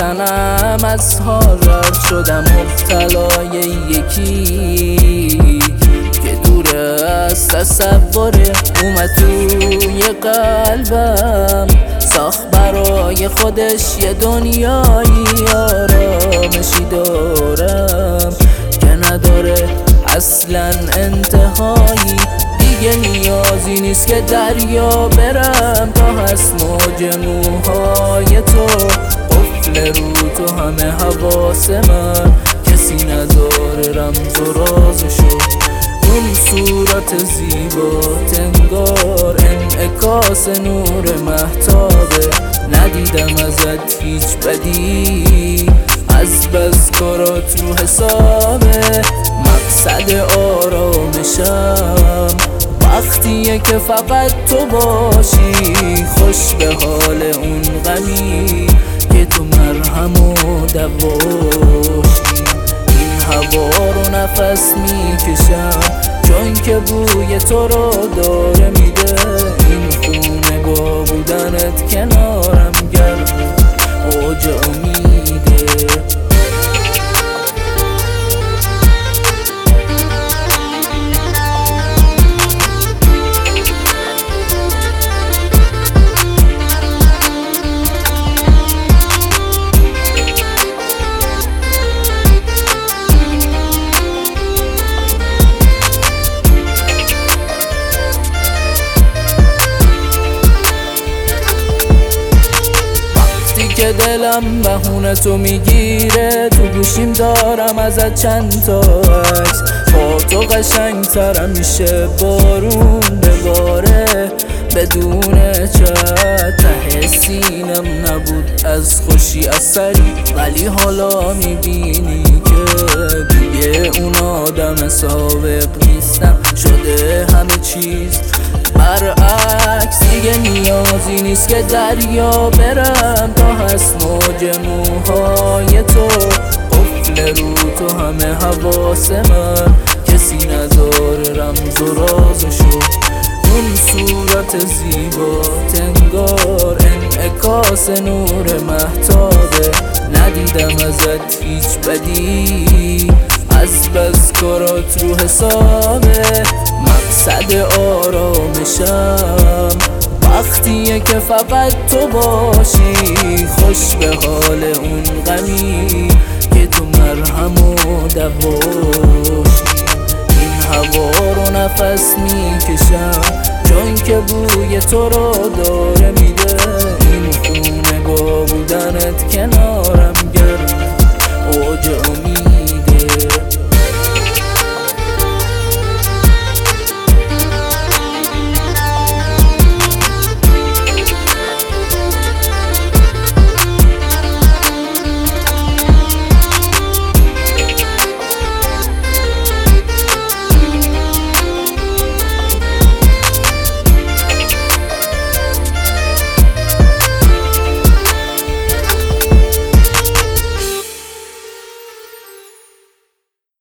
تنم از حال رد شدم مبتلای یکی که دوره از تصوره اومد توی قلبم، ساخت برای خودش یه دنیایی آرامشی دارم که نداره اصلا انتهایی. دیگه نیازی نیست که دریا برم تا هست موج موهای تو، قفل رو تو همه حواس من، کسی نداره رمز و رازشو. اون صورت زیبا تنگار انعکاس نور مهتابه، ندیدم ازت هیچ بدی، از بس کارات رو حسابه. مقصد آرامشم وقتیه که فقط تو باشی، خوش به حال اون غمی که تو مرهم و دواشی. این هوا رو نفس میکشم چون که بوی تو رو داره میده، این خونه با بودنت کنارم گرمه اوج امیده. که دلم بهونه تو میگیره، تو گوشیم دارم ازت چند تا عکس، با تو قشنگ‌ترم میشه بارون بباره بدون چت. ته سینم نبود از خوشی اثری، ولی حالا میبینی که دیگه اون آدم سابق نیستم، شده همه چیز برعکس. دیگه نیازی نیست که دریا برم تا هست موج موهای تو، قفل رو تو همه حواس من، کسی نداره رمز و رازشو. اون صورت زیبا تنگار انعکاس نور مهتابه، ندیدم ازت هیچ بدی، از بس کارات رو حسابه. مقصد آرامشم وقتیه که فقط تو باشی، خوش به حال اون غمی که تو مرهم و دواشی. این هوا رو نفس میکشم چون که بوی تو رو داره میده، این خونه با بودنت کنارم